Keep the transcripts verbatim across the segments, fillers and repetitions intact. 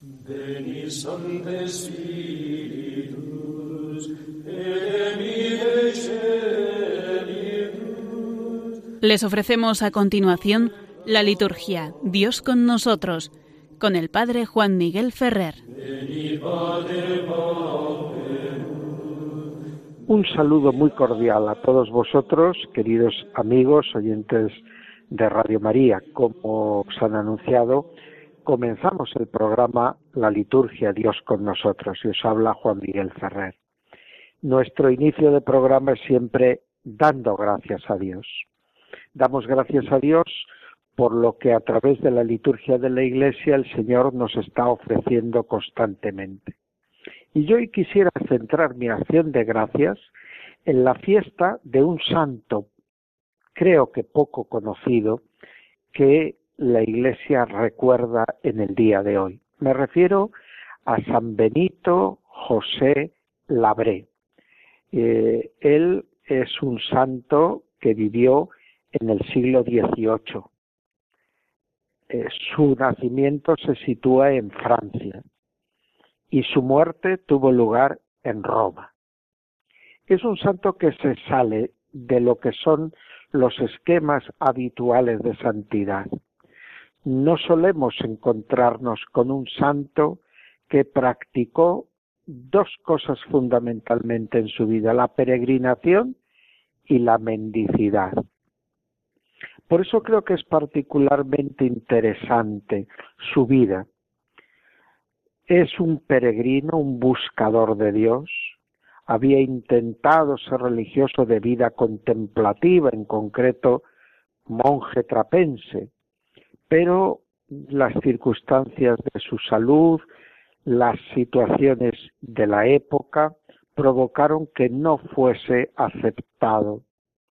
Veni Sancte Spiritus, et mihi Celibus. Les ofrecemos a continuación la liturgia Dios con nosotros, con el Padre Juan Miguel Ferrer. Un saludo muy cordial a todos vosotros, queridos amigos, oyentes de Radio María. Como os han anunciado, comenzamos el programa La liturgia Dios con nosotros, y os habla Juan Miguel Ferrer. Nuestro inicio de programa es siempre dando gracias a Dios. Damos gracias a Dios por lo que a través de la liturgia de la Iglesia el Señor nos está ofreciendo constantemente. Y yo hoy quisiera centrar mi acción de gracias en la fiesta de un santo, creo que poco conocido, que la Iglesia recuerda en el día de hoy. Me refiero a San Benito José Labré. Eh, él es un santo que vivió en el siglo dieciocho. Eh, su nacimiento se sitúa en Francia y su muerte tuvo lugar en Roma. Es un santo que se sale de lo que son los esquemas habituales de santidad. No solemos encontrarnos con un santo que practicó dos cosas fundamentalmente en su vida, la peregrinación y la mendicidad. Por eso creo que es particularmente interesante su vida. Es un peregrino, un buscador de Dios. Había intentado ser religioso de vida contemplativa, en concreto monje trapense, pero las circunstancias de su salud, las situaciones de la época, provocaron que no fuese aceptado.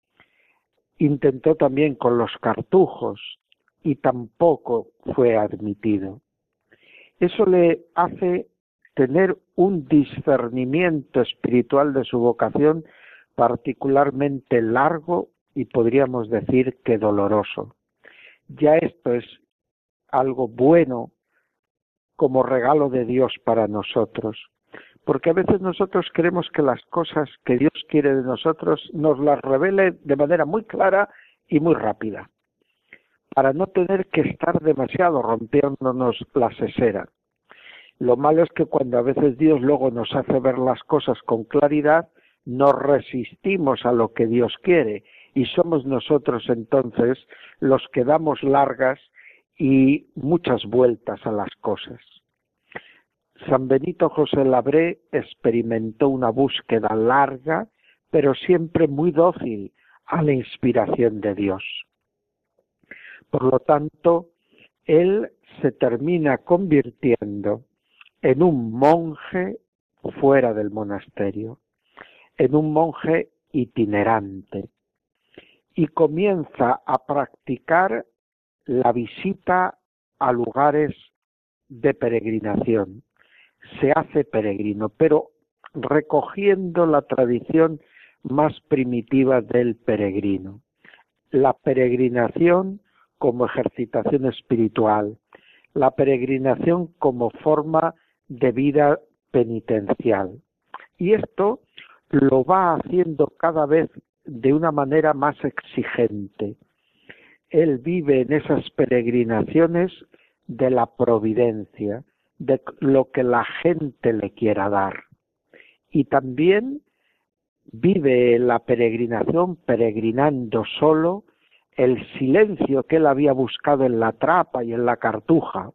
Intentó también con los cartujos y tampoco fue admitido. Eso le hace tener un discernimiento espiritual de su vocación particularmente largo y podríamos decir que doloroso. Ya esto es algo bueno como regalo de Dios para nosotros, porque a veces nosotros queremos que las cosas que Dios quiere de nosotros nos las revele de manera muy clara y muy rápida, para no tener que estar demasiado rompiéndonos la sesera. Lo malo es que cuando a veces Dios luego nos hace ver las cosas con claridad, nos resistimos a lo que Dios quiere y somos nosotros entonces los que damos largas y muchas vueltas a las cosas. San Benito José Labré experimentó una búsqueda larga, pero siempre muy dócil a la inspiración de Dios. Por lo tanto, él se termina convirtiendo en un monje fuera del monasterio, en un monje itinerante, y comienza a practicar la visita a lugares de peregrinación. Se hace peregrino, pero recogiendo la tradición más primitiva del peregrino. La peregrinación como ejercitación espiritual, la peregrinación como forma de vida penitencial. Y esto lo va haciendo cada vez de una manera más exigente. Él vive en esas peregrinaciones de la providencia, de lo que la gente le quiera dar. Y también vive la peregrinación peregrinando solo, el silencio que él había buscado en la trapa y en la cartuja.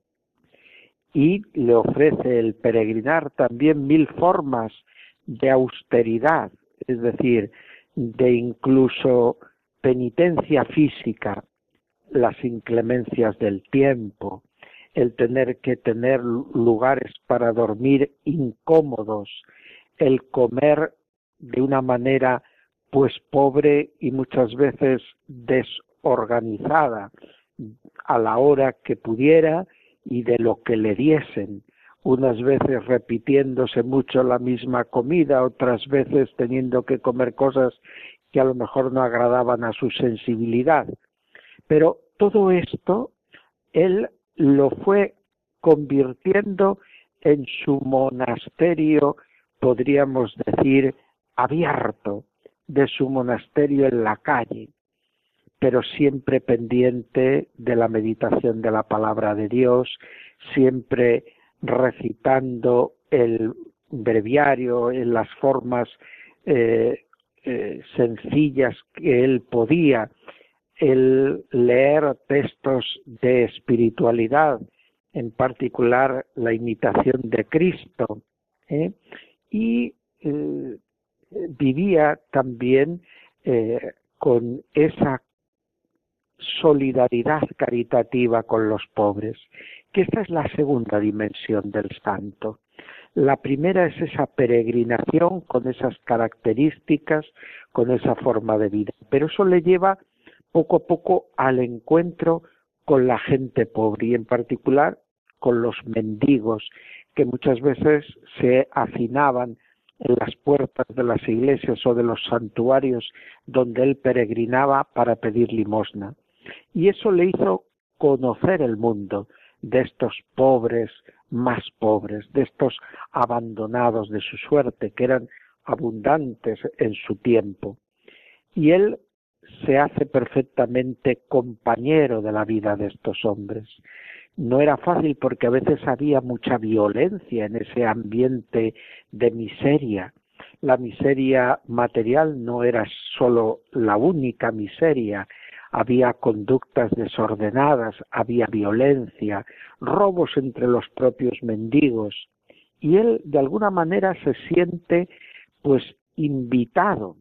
Y le ofrece el peregrinar también mil formas de austeridad, es decir, de incluso penitencia física, las inclemencias del tiempo, el tener que tener lugares para dormir incómodos, el comer de una manera pues pobre y muchas veces desorganizada a la hora que pudiera y de lo que le diesen, unas veces repitiéndose mucho la misma comida, otras veces teniendo que comer cosas que a lo mejor no agradaban a su sensibilidad. Pero todo esto él lo fue convirtiendo en su monasterio, podríamos decir, abierto, de su monasterio en la calle, pero siempre pendiente de la meditación de la palabra de Dios, siempre recitando el breviario en las formas eh, eh, sencillas que él podía, el leer textos de espiritualidad, en particular la imitación de Cristo, ¿eh? y eh, vivía también eh, con esa solidaridad caritativa con los pobres, que esta es la segunda dimensión del santo. La primera es esa peregrinación con esas características, con esa forma de vida, pero eso le lleva poco a poco al encuentro con la gente pobre y en particular con los mendigos, que muchas veces se hacinaban en las puertas de las iglesias o de los santuarios donde él peregrinaba para pedir limosna. Y eso le hizo conocer el mundo de estos pobres más pobres, de estos abandonados de su suerte, que eran abundantes en su tiempo. Y él se hace perfectamente compañero de la vida de estos hombres. No era fácil porque a veces había mucha violencia en ese ambiente de miseria. La miseria material no era solo la única miseria, había conductas desordenadas, había violencia, robos entre los propios mendigos, y él de alguna manera se siente pues invitado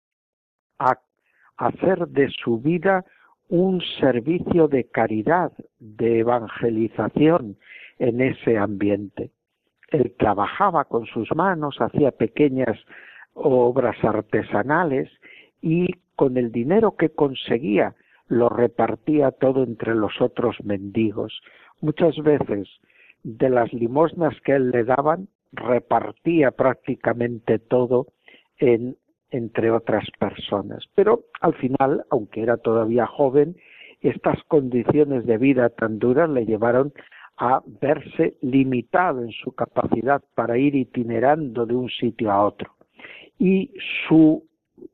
a hacer de su vida un servicio de caridad, de evangelización en ese ambiente. Él trabajaba con sus manos, hacía pequeñas obras artesanales y con el dinero que conseguía lo repartía todo entre los otros mendigos. Muchas veces de las limosnas que él le daban, repartía prácticamente todo en entre otras personas. Pero al final, aunque era todavía joven, estas condiciones de vida tan duras le llevaron a verse limitado en su capacidad para ir itinerando de un sitio a otro. Y su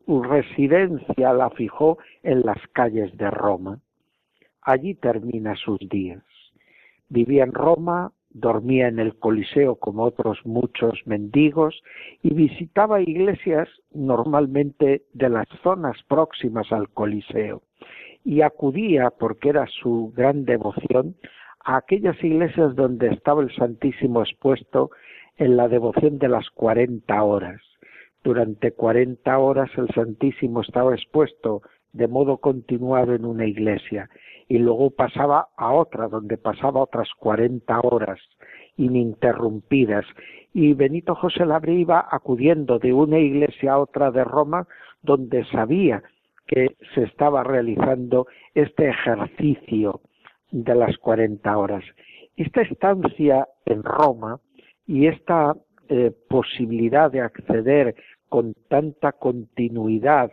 residencia la fijó en las calles de Roma. Allí termina sus días. Vivía en Roma, dormía en el Coliseo como otros muchos mendigos y visitaba iglesias normalmente de las zonas próximas al Coliseo y acudía, porque era su gran devoción, a aquellas iglesias donde estaba el Santísimo expuesto en la devoción de las cuarenta horas. Durante cuarenta horas el Santísimo estaba expuesto de modo continuado en una iglesia y luego pasaba a otra donde pasaba otras cuarenta horas ininterrumpidas, y Benito José Labré iba acudiendo de una iglesia a otra de Roma donde sabía que se estaba realizando este ejercicio de las cuarenta horas. Esta estancia en Roma y esta eh, posibilidad de acceder con tanta continuidad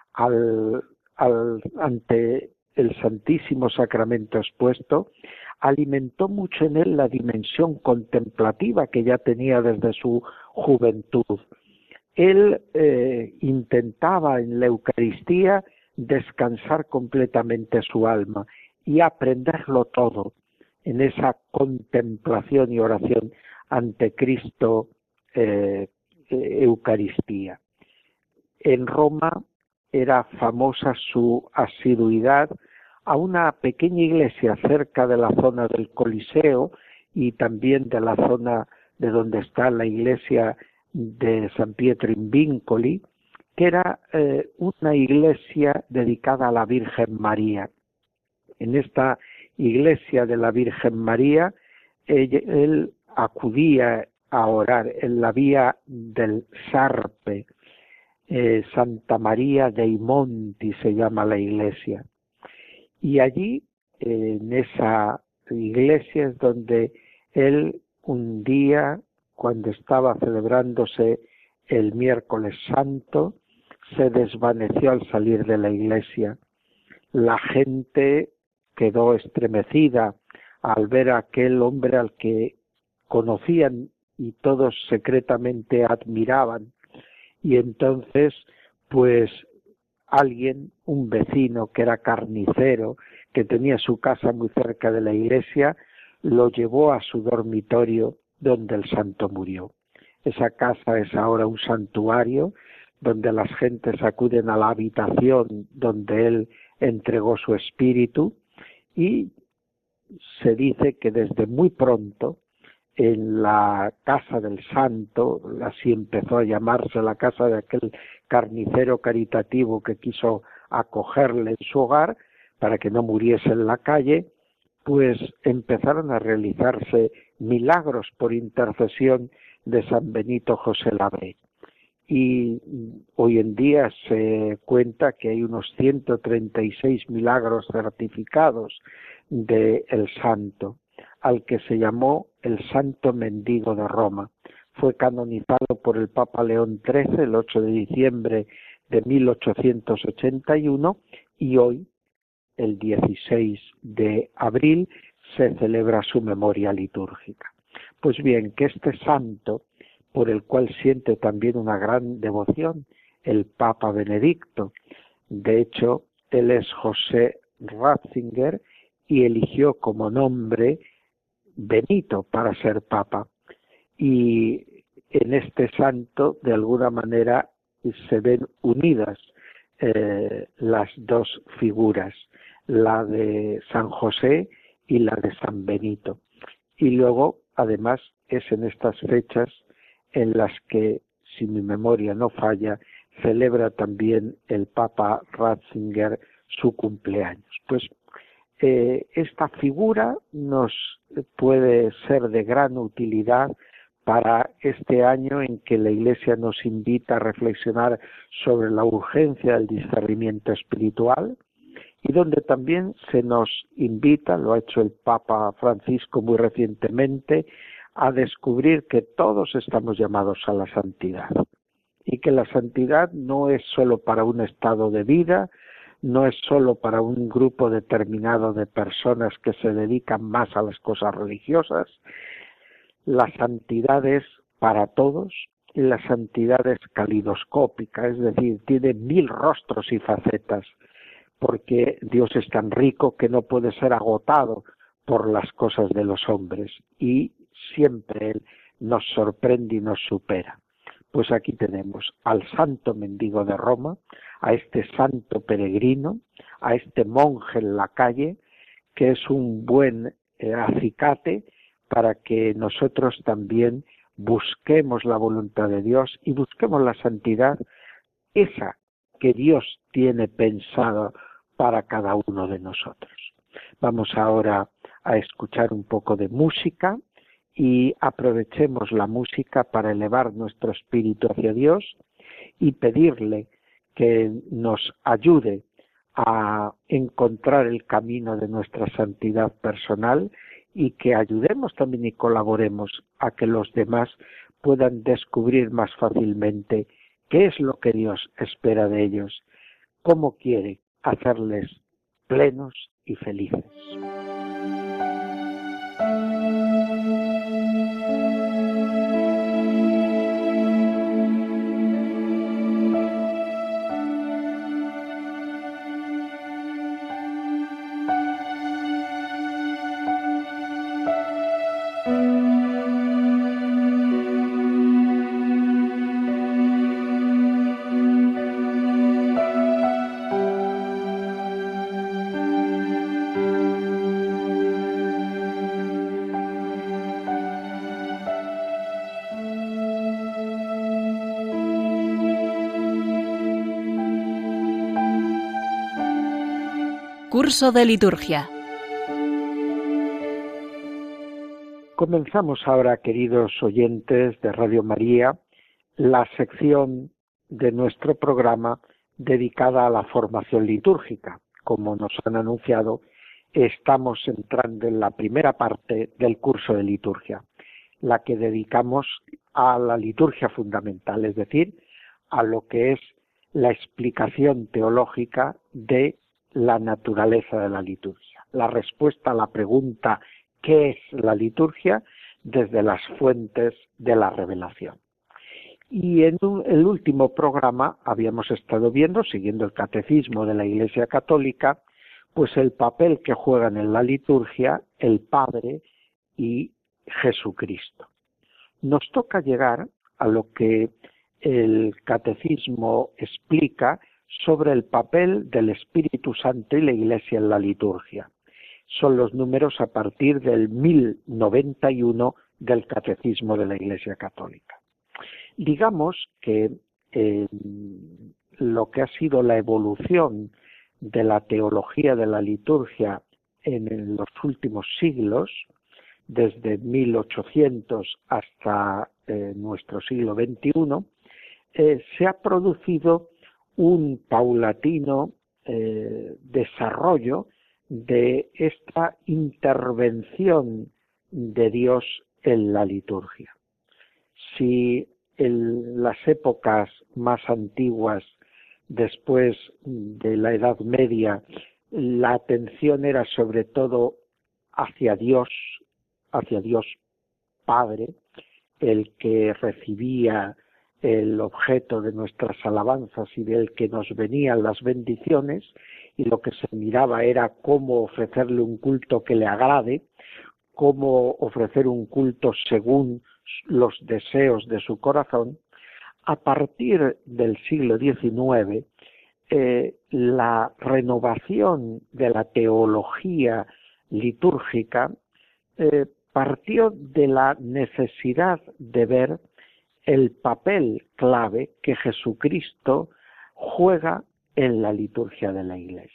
al, al, ante el Santísimo Sacramento expuesto, alimentó mucho en él la dimensión contemplativa que ya tenía desde su juventud. Él eh, intentaba en la Eucaristía descansar completamente su alma y aprenderlo todo en esa contemplación y oración ante Cristo eh, Eucaristía. En Roma era famosa su asiduidad a una pequeña iglesia cerca de la zona del Coliseo y también de la zona de donde está la iglesia de San Pietro in Vincoli, que era eh, una iglesia dedicada a la Virgen María. En esta iglesia de la Virgen María, él, él acudía a orar en la vía del Sarpe, eh, Santa María dei Monti se llama la iglesia. Y allí, eh, en esa iglesia es donde él un día, cuando estaba celebrándose el miércoles santo, se desvaneció al salir de la iglesia. La gente quedó estremecida al ver a aquel hombre al que conocían y todos secretamente admiraban. Y entonces, pues, alguien, un vecino que era carnicero, que tenía su casa muy cerca de la iglesia, lo llevó a su dormitorio donde el santo murió. Esa casa es ahora un santuario donde las gentes acuden a la habitación donde él entregó su espíritu, y se dice que desde muy pronto en la casa del santo, así empezó a llamarse la casa de aquel carnicero caritativo que quiso acogerle en su hogar para que no muriese en la calle, pues empezaron a realizarse milagros por intercesión de San Benito José Labre. Y hoy en día se cuenta que hay unos ciento treinta y seis milagros certificados del santo, al que se llamó el Santo Mendigo de Roma. Fue canonizado por el Papa León trece el ocho de diciembre de mil ochocientos ochenta y uno, y hoy, el dieciséis de abril, se celebra su memoria litúrgica. Pues bien, que este santo, por el cual siente también una gran devoción el Papa Benedicto, de hecho, él es José Ratzinger y eligió como nombre Benito para ser papa, y en este santo de alguna manera se ven unidas eh, las dos figuras, la de San José y la de San Benito. Y luego, además, es en estas fechas en las que, si mi memoria no falla, celebra también el Papa Ratzinger su cumpleaños. Pues eh, esta figura nos puede ser de gran utilidad para este año en que la Iglesia nos invita a reflexionar sobre la urgencia del discernimiento espiritual, y donde también se nos invita, lo ha hecho el Papa Francisco muy recientemente, a descubrir que todos estamos llamados a la santidad, y que la santidad no es solo para un estado de vida, no es solo para un grupo determinado de personas que se dedican más a las cosas religiosas. La santidad es para todos, y la santidad es calidoscópica, es decir, tiene mil rostros y facetas, porque Dios es tan rico que no puede ser agotado por las cosas de los hombres, y siempre Él nos sorprende y nos supera. Pues aquí tenemos al santo mendigo de Roma, a este santo peregrino, a este monje en la calle, que es un buen eh, acicate para que nosotros también busquemos la voluntad de Dios y busquemos la santidad, esa que Dios tiene pensada para cada uno de nosotros. Vamos ahora a escuchar un poco de música y aprovechemos la música para elevar nuestro espíritu hacia Dios y pedirle que nos ayude a encontrar el camino de nuestra santidad personal, y que ayudemos también y colaboremos a que los demás puedan descubrir más fácilmente qué es lo que Dios espera de ellos, cómo quiere hacerles plenos y felices. Curso de liturgia. Comenzamos ahora, queridos oyentes de Radio María, la sección de nuestro programa dedicada a la formación litúrgica. Como nos han anunciado, estamos entrando en la primera parte del curso de liturgia, la que dedicamos a la liturgia fundamental, es decir, a lo que es la explicación teológica de la naturaleza de la liturgia. La respuesta a la pregunta ¿qué es la liturgia? desde las fuentes de la revelación. Y en un, el último programa habíamos estado viendo, siguiendo el catecismo de la Iglesia Católica, pues el papel que juegan en la liturgia el Padre y Jesucristo. Nos toca llegar a lo que el catecismo explica sobre el papel del Espíritu Santo y la Iglesia en la liturgia. Son los números a partir del mil noventa y uno del Catecismo de la Iglesia Católica. Digamos que eh, lo que ha sido la evolución de la teología de la liturgia en, en los últimos siglos, desde mil ochocientos hasta eh, nuestro siglo veintiuno, eh, se ha producido un paulatino eh, desarrollo de esta intervención de Dios en la liturgia. Si en las épocas más antiguas, después de la Edad Media, la atención era sobre todo hacia Dios, hacia Dios Padre, el que recibía el objeto de nuestras alabanzas y del que nos venían las bendiciones, y lo que se miraba era cómo ofrecerle un culto que le agrade, cómo ofrecer un culto según los deseos de su corazón. A partir del siglo diecinueve, eh, la renovación de la teología litúrgica eh, partió de la necesidad de ver el papel clave que Jesucristo juega en la liturgia de la Iglesia.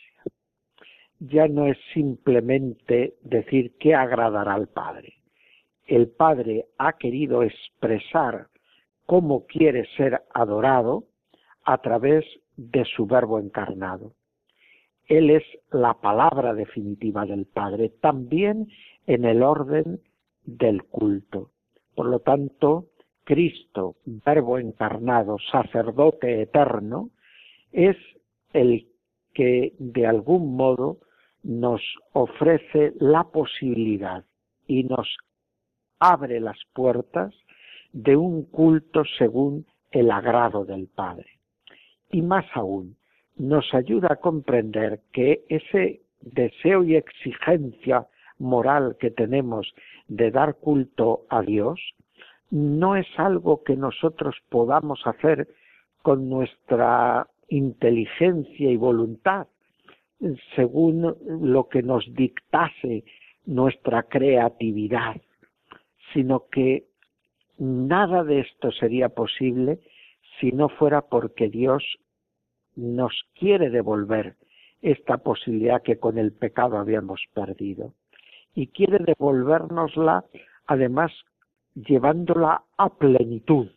Ya no es simplemente decir qué agradará al Padre. El Padre ha querido expresar cómo quiere ser adorado a través de su Verbo encarnado. Él es la palabra definitiva del Padre, también en el orden del culto. Por lo tanto, Cristo, Verbo encarnado, sacerdote eterno, es el que de algún modo nos ofrece la posibilidad y nos abre las puertas de un culto según el agrado del Padre. Y más aún, nos ayuda a comprender que ese deseo y exigencia moral que tenemos de dar culto a Dios no es algo que nosotros podamos hacer con nuestra inteligencia y voluntad, según lo que nos dictase nuestra creatividad, sino que nada de esto sería posible si no fuera porque Dios nos quiere devolver esta posibilidad que con el pecado habíamos perdido. Y quiere devolvérnosla, además, llevándola a plenitud.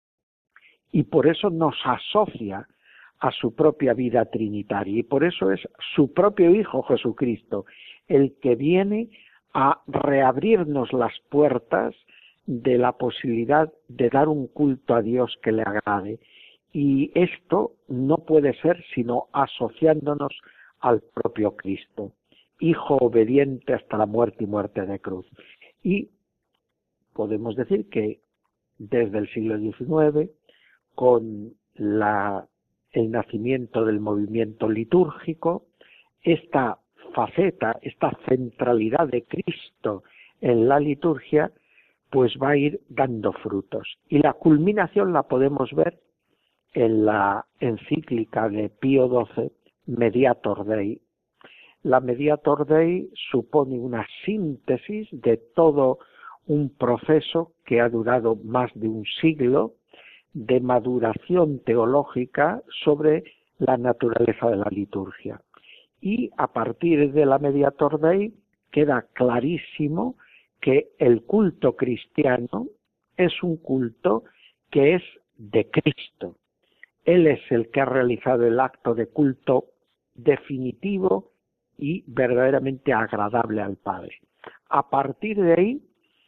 Y por eso nos asocia a su propia vida trinitaria. Y por eso es su propio Hijo Jesucristo el que viene a reabrirnos las puertas de la posibilidad de dar un culto a Dios que le agrade. Y esto no puede ser sino asociándonos al propio Cristo, Hijo obediente hasta la muerte y muerte de cruz. Y podemos decir que desde el siglo diecinueve, con la, el nacimiento del movimiento litúrgico, esta faceta, esta centralidad de Cristo en la liturgia, pues va a ir dando frutos. Y la culminación la podemos ver en la encíclica de Pío doce, Mediator Dei. La Mediator Dei supone una síntesis de todo un proceso que ha durado más de un siglo de maduración teológica sobre la naturaleza de la liturgia. Y a partir de la Mediator Dei queda clarísimo que el culto cristiano es un culto que es de Cristo. Él es el que ha realizado el acto de culto definitivo y verdaderamente agradable al Padre. A partir de ahí,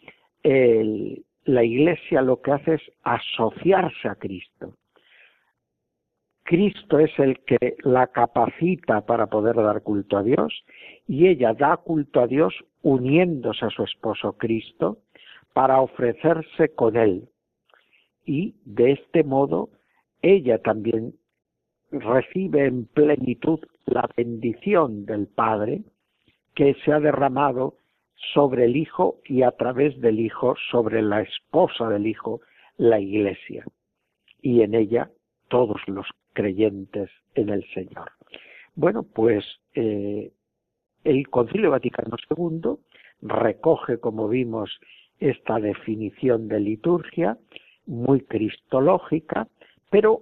el, la Iglesia lo que hace es asociarse a Cristo. Cristo es el que la capacita para poder dar culto a Dios, y ella da culto a Dios uniéndose a su esposo Cristo, para ofrecerse con Él. Y de este modo ella también recibe en plenitud la bendición del Padre que se ha derramado sobre el Hijo y a través del Hijo sobre la esposa del Hijo, la Iglesia, y en ella todos los creyentes en el Señor. Bueno, pues eh, el Concilio Vaticano segundo recoge, como vimos, esta definición de liturgia muy cristológica, pero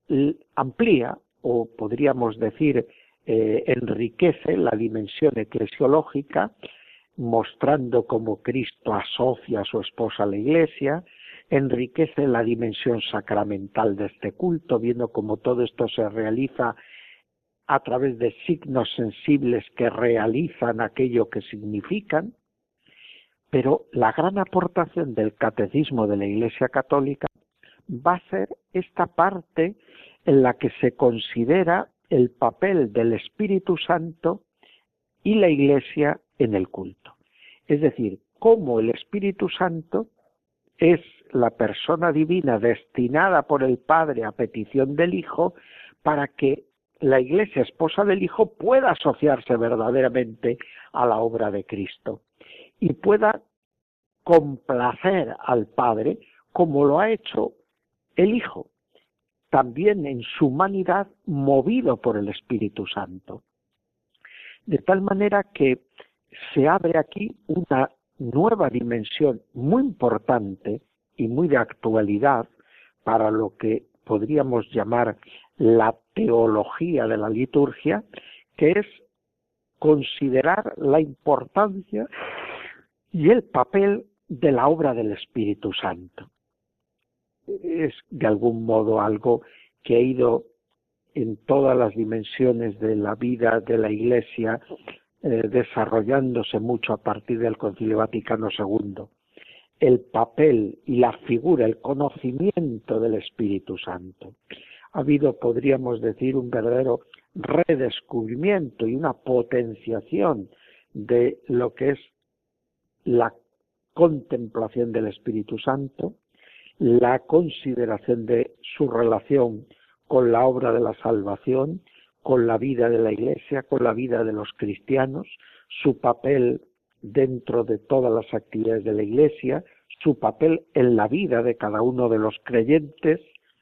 amplía, o podríamos decir, eh, enriquece la dimensión eclesiológica, mostrando cómo Cristo asocia a su esposa a la Iglesia, enriquece la dimensión sacramental de este culto, viendo cómo todo esto se realiza a través de signos sensibles que realizan aquello que significan, pero la gran aportación del Catecismo de la Iglesia Católica va a ser esta parte en la que se considera el papel del Espíritu Santo y la Iglesia en el culto. Es decir, cómo el Espíritu Santo es la persona divina destinada por el Padre a petición del Hijo para que la Iglesia, esposa del Hijo, pueda asociarse verdaderamente a la obra de Cristo y pueda complacer al Padre como lo ha hecho el Hijo, también en su humanidad movido por el Espíritu Santo. De tal manera que se abre aquí una nueva dimensión muy importante y muy de actualidad para lo que podríamos llamar la teología de la liturgia, que es considerar la importancia y el papel de la obra del Espíritu Santo. Es de algún modo algo que ha ido en todas las dimensiones de la vida de la Iglesia eh, desarrollándose mucho a partir del Concilio Vaticano segundo. El papel y la figura, el conocimiento del Espíritu Santo. Ha habido, podríamos decir, un verdadero redescubrimiento y una potenciación de lo que es la contemplación del Espíritu Santo, la consideración de su relación con la obra de la salvación, con la vida de la Iglesia, con la vida de los cristianos, su papel dentro de todas las actividades de la Iglesia, su papel en la vida de cada uno de los creyentes.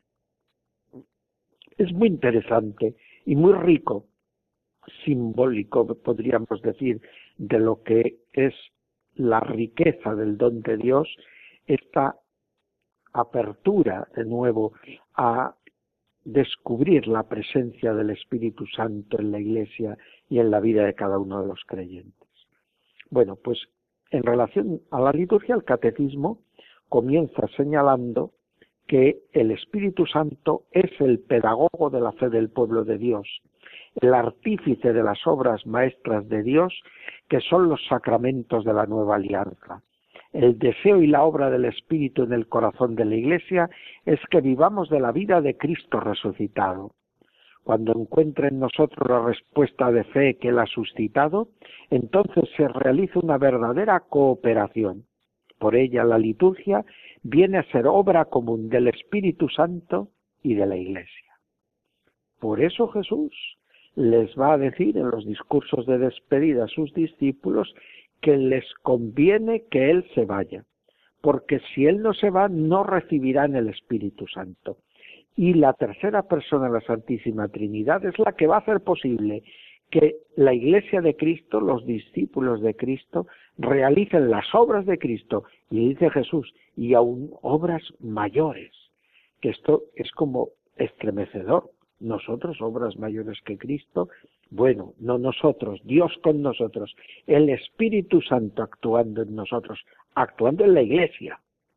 Es muy interesante y muy rico, simbólico, podríamos decir, de lo que es la riqueza del don de Dios, esta apertura de nuevo a descubrir la presencia del Espíritu Santo en la Iglesia y en la vida de cada uno de los creyentes. Bueno, pues en relación a la liturgia, el Catecismo comienza señalando que el Espíritu Santo es el pedagogo de la fe del pueblo de Dios, el artífice de las obras maestras de Dios, que son los sacramentos de la nueva alianza. El deseo y la obra del Espíritu en el corazón de la Iglesia es que vivamos de la vida de Cristo resucitado. Cuando encuentre en nosotros la respuesta de fe que Él ha suscitado, entonces se realiza una verdadera cooperación. Por ella la liturgia viene a ser obra común del Espíritu Santo y de la Iglesia. Por eso Jesús les va a decir en los discursos de despedida a sus discípulos que les conviene que Él se vaya, porque si Él no se va, no recibirán el Espíritu Santo. Y la tercera persona de la Santísima Trinidad es la que va a hacer posible que la Iglesia de Cristo, los discípulos de Cristo, realicen las obras de Cristo, y dice Jesús, y aún obras mayores, que esto es como estremecedor. Nosotros, obras mayores que Cristo, bueno, no nosotros, Dios con nosotros, el Espíritu Santo actuando en nosotros, actuando en la Iglesia.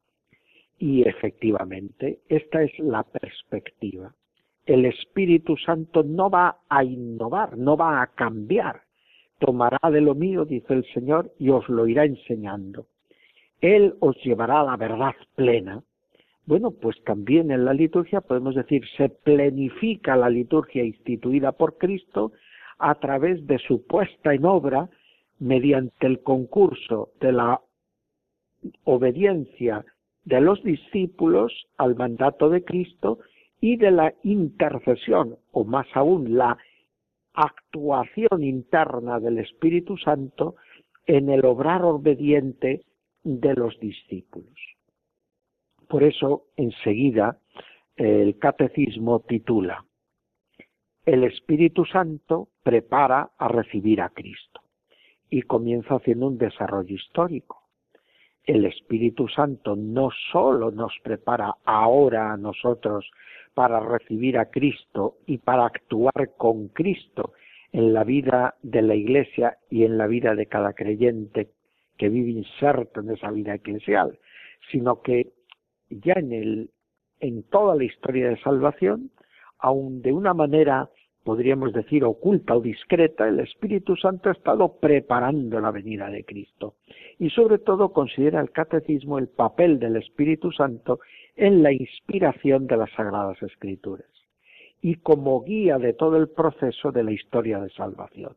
Y efectivamente, esta es la perspectiva. El Espíritu Santo no va a innovar, no va a cambiar. Tomará de lo mío, dice el Señor, y os lo irá enseñando. Él os llevará a la verdad plena. Bueno, pues también en la liturgia podemos decir, se plenifica la liturgia instituida por Cristo a través de su puesta en obra mediante el concurso de la obediencia de los discípulos al mandato de Cristo y de la intercesión, o más aún, la actuación interna del Espíritu Santo en el obrar obediente de los discípulos. Por eso, enseguida, el Catecismo titula: El Espíritu Santo prepara a recibir a Cristo. Y comienza haciendo un desarrollo histórico. El Espíritu Santo no solo nos prepara ahora a nosotros para recibir a Cristo y para actuar con Cristo en la vida de la Iglesia y en la vida de cada creyente que vive inserto en esa vida eclesial, sino que ya en, el, en toda la historia de salvación, aun de una manera, podríamos decir, oculta o discreta, el Espíritu Santo ha estado preparando la venida de Cristo. Y sobre todo considera el Catecismo el papel del Espíritu Santo en la inspiración de las Sagradas Escrituras y como guía de todo el proceso de la historia de salvación.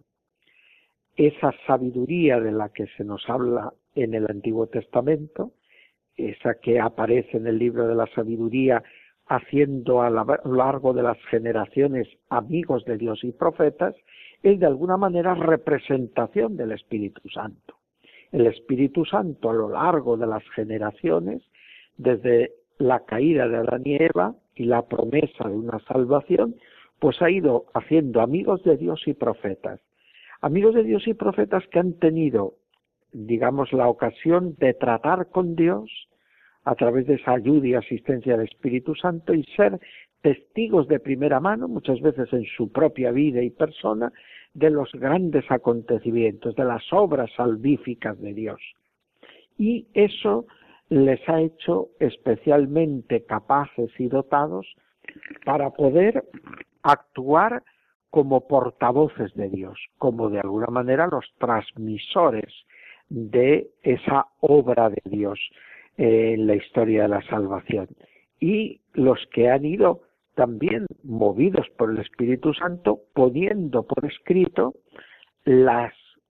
Esa sabiduría de la que se nos habla en el Antiguo Testamento, esa que aparece en el libro de la sabiduría, haciendo a lo largo de las generaciones amigos de Dios y profetas, es de alguna manera representación del Espíritu Santo. El Espíritu Santo a lo largo de las generaciones, desde la caída de Adán y Eva y la promesa de una salvación, pues ha ido haciendo amigos de Dios y profetas. Amigos de Dios y profetas que han tenido, digamos, la ocasión de tratar con Dios a través de esa ayuda y asistencia del Espíritu Santo y ser testigos de primera mano, muchas veces en su propia vida y persona, de los grandes acontecimientos, de las obras salvíficas de Dios. Y eso les ha hecho especialmente capaces y dotados para poder actuar como portavoces de Dios, como de alguna manera los transmisores de esa obra de Dios en la historia de la salvación, y los que han ido también movidos por el Espíritu Santo, poniendo por escrito las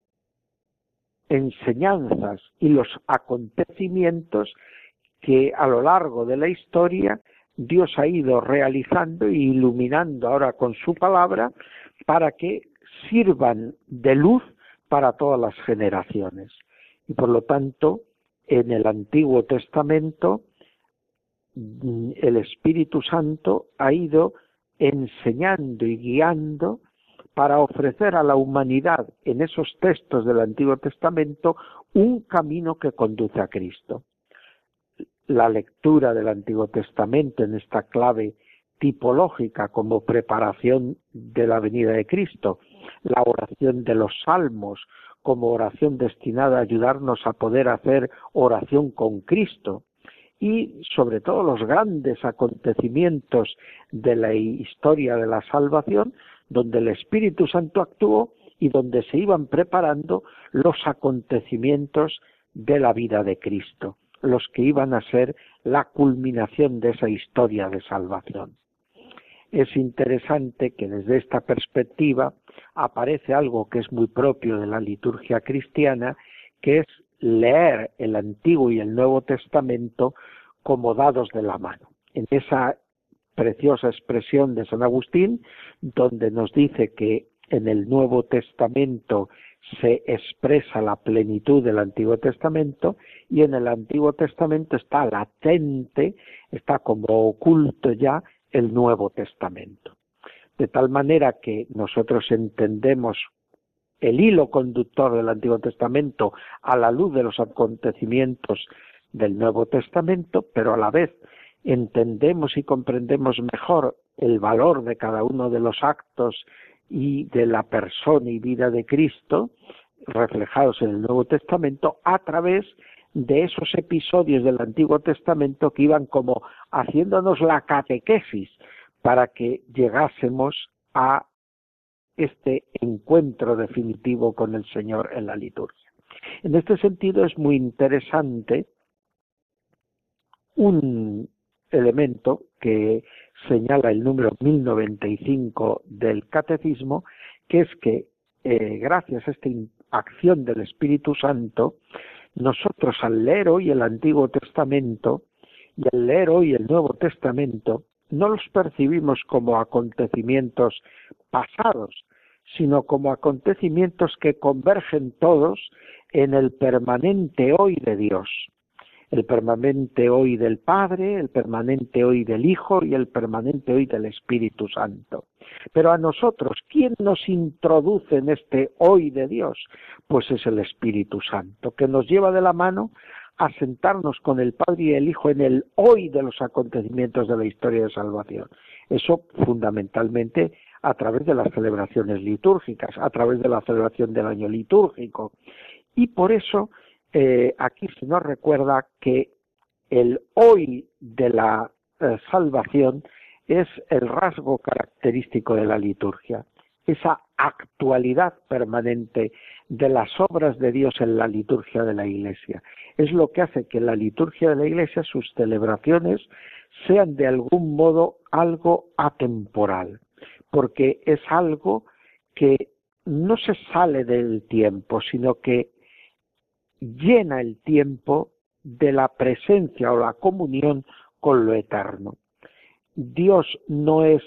enseñanzas y los acontecimientos que a lo largo de la historia Dios ha ido realizando e iluminando ahora con su palabra para que sirvan de luz para todas las generaciones. Y por lo tanto, en el Antiguo Testamento, el Espíritu Santo ha ido enseñando y guiando para ofrecer a la humanidad en esos textos del Antiguo Testamento un camino que conduce a Cristo. La lectura del Antiguo Testamento en esta clave tipológica como preparación de la venida de Cristo, la oración de los salmos como oración destinada a ayudarnos a poder hacer oración con Cristo, y sobre todo los grandes acontecimientos de la historia de la salvación, donde el Espíritu Santo actuó y donde se iban preparando los acontecimientos de la vida de Cristo, los que iban a ser la culminación de esa historia de salvación. Es interesante que desde esta perspectiva aparece algo que es muy propio de la liturgia cristiana, que es leer el Antiguo y el Nuevo Testamento como dados de la mano. En esa preciosa expresión de San Agustín, donde nos dice que en el Nuevo Testamento se expresa la plenitud del Antiguo Testamento y en el Antiguo Testamento está latente, está como oculto ya el Nuevo Testamento. De tal manera que nosotros entendemos el hilo conductor del Antiguo Testamento a la luz de los acontecimientos del Nuevo Testamento, pero a la vez entendemos y comprendemos mejor el valor de cada uno de los actos y de la persona y vida de Cristo reflejados en el Nuevo Testamento a través de esos episodios del Antiguo Testamento que iban como haciéndonos la catequesis para que llegásemos a este encuentro definitivo con el Señor en la liturgia. En este sentido es muy interesante un elemento que señala el número mil noventa y cinco del Catecismo, que es que eh, gracias a esta acción del Espíritu Santo, Nosotros al leer hoy el Antiguo Testamento y al leer hoy el Nuevo Testamento, no los percibimos como acontecimientos pasados, sino como acontecimientos que convergen todos en el permanente hoy de Dios. El permanente hoy del Padre, el permanente hoy del Hijo y el permanente hoy del Espíritu Santo. Pero a nosotros, ¿quién nos introduce en este hoy de Dios? Pues es el Espíritu Santo, que nos lleva de la mano a sentarnos con el Padre y el Hijo en el hoy de los acontecimientos de la historia de salvación. Eso fundamentalmente a través de las celebraciones litúrgicas, a través de la celebración del año litúrgico. Y por eso eh, aquí se nos recuerda que el hoy de la eh, salvación es el rasgo característico de la liturgia, esa actualidad permanente de las obras de Dios en la liturgia de la Iglesia. Es lo que hace que la liturgia de la Iglesia, sus celebraciones, sean de algún modo algo atemporal, porque es algo que no se sale del tiempo, sino que llena el tiempo de la presencia o la comunión con lo eterno. Dios no es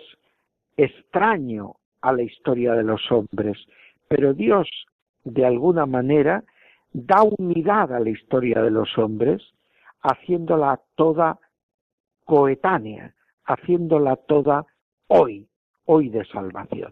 extraño a la historia de los hombres, pero Dios, de alguna manera, da unidad a la historia de los hombres, haciéndola toda coetánea, haciéndola toda hoy, hoy de salvación.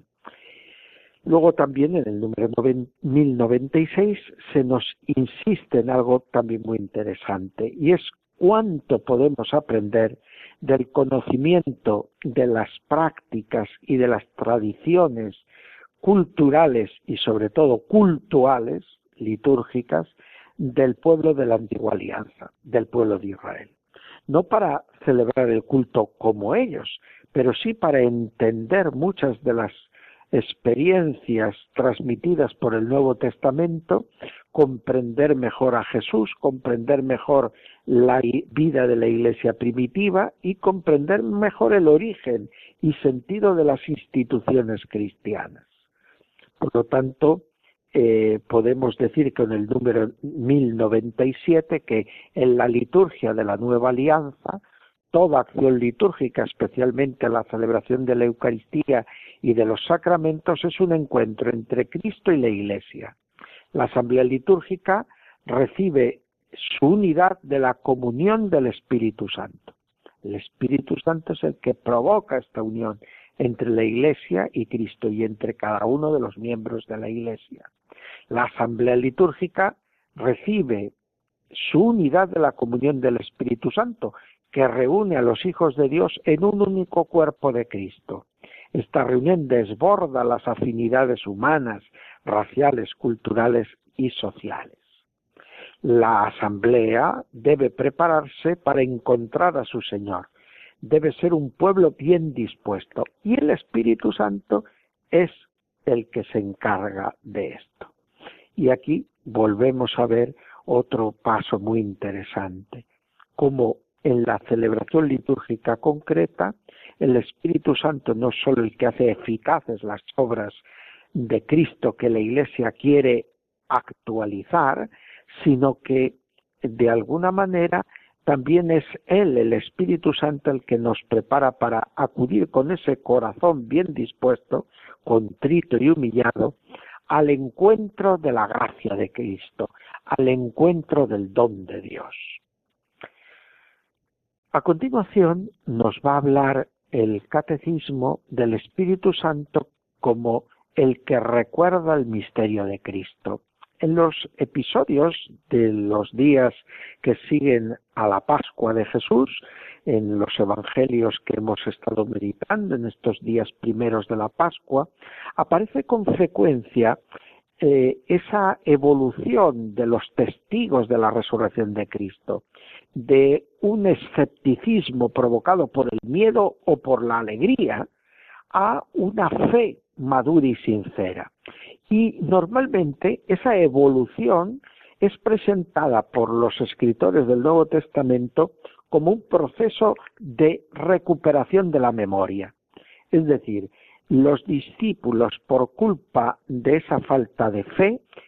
Luego también en el número mil noventa y seis se nos insiste en algo también muy interesante, y es cuánto podemos aprender del conocimiento de las prácticas y de las tradiciones culturales y sobre todo cultuales, litúrgicas, del pueblo de la Antigua Alianza, del pueblo de Israel. No para celebrar el culto como ellos, pero sí para entender muchas de las experiencias transmitidas por el Nuevo Testamento, comprender mejor a Jesús, comprender mejor la vida de la Iglesia primitiva y comprender mejor el origen y sentido de las instituciones cristianas. Por lo tanto, eh, podemos decir que en el número mil noventa y siete, que en la liturgia de la Nueva Alianza, toda acción litúrgica, especialmente la celebración de la Eucaristía y de los sacramentos, es un encuentro entre Cristo y la Iglesia. La asamblea litúrgica recibe su unidad de la comunión del Espíritu Santo. El Espíritu Santo es el que provoca esta unión entre la Iglesia y Cristo y entre cada uno de los miembros de la Iglesia. La asamblea litúrgica recibe su unidad de la comunión del Espíritu Santo, que reúne a los hijos de Dios en un único cuerpo de Cristo. Esta reunión desborda las afinidades humanas, raciales, culturales y sociales. La asamblea debe prepararse para encontrar a su Señor. Debe ser un pueblo bien dispuesto y el Espíritu Santo es el que se encarga de esto. Y aquí volvemos a ver otro paso muy interesante, como en la celebración litúrgica concreta, el Espíritu Santo no es solo el que hace eficaces las obras de Cristo que la Iglesia quiere actualizar, sino que de alguna manera también es Él, el Espíritu Santo, el que nos prepara para acudir con ese corazón bien dispuesto, contrito y humillado, al encuentro de la gracia de Cristo, al encuentro del don de Dios. A continuación nos va a hablar el Catecismo del Espíritu Santo como el que recuerda el misterio de Cristo. En los episodios de los días que siguen a la Pascua de Jesús, en los evangelios que hemos estado meditando en estos días primeros de la Pascua, aparece con frecuencia eh, esa evolución de los testigos de la resurrección de Cristo, de un escepticismo provocado por el miedo o por la alegría a una fe madura y sincera. Y normalmente esa evolución es presentada por los escritores del Nuevo Testamento como un proceso de recuperación de la memoria. Es decir, los discípulos, por culpa de esa falta de fe,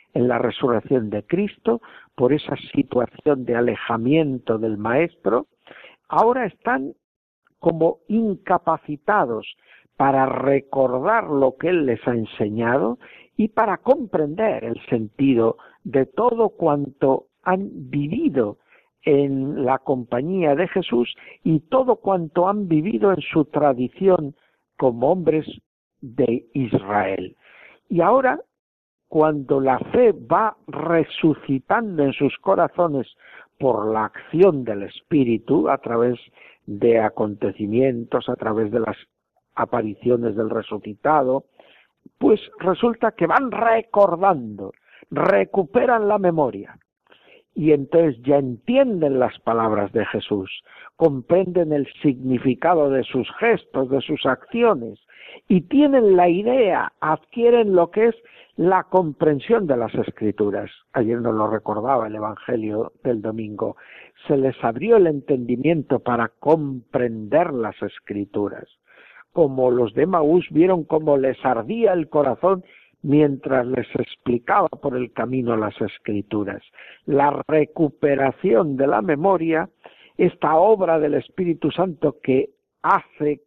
en la resurrección de Cristo, por esa situación de alejamiento del Maestro, ahora están como incapacitados para recordar lo que Él les ha enseñado y para comprender el sentido de todo cuanto han vivido en la compañía de Jesús y todo cuanto han vivido en su tradición como hombres de Israel. Y ahora, cuando la fe va resucitando en sus corazones por la acción del Espíritu, a través de acontecimientos, a través de las apariciones del resucitado, pues resulta que van recordando, recuperan la memoria. Y entonces ya entienden las palabras de Jesús, comprenden el significado de sus gestos, de sus acciones, y tienen la idea, adquieren lo que es la comprensión de las Escrituras. Ayer nos lo recordaba el Evangelio del domingo. Se les abrió el entendimiento para comprender las Escrituras. Como los de Emaús vieron cómo les ardía el corazón mientras les explicaba por el camino las Escrituras. La recuperación de la memoria, esta obra del Espíritu Santo que hace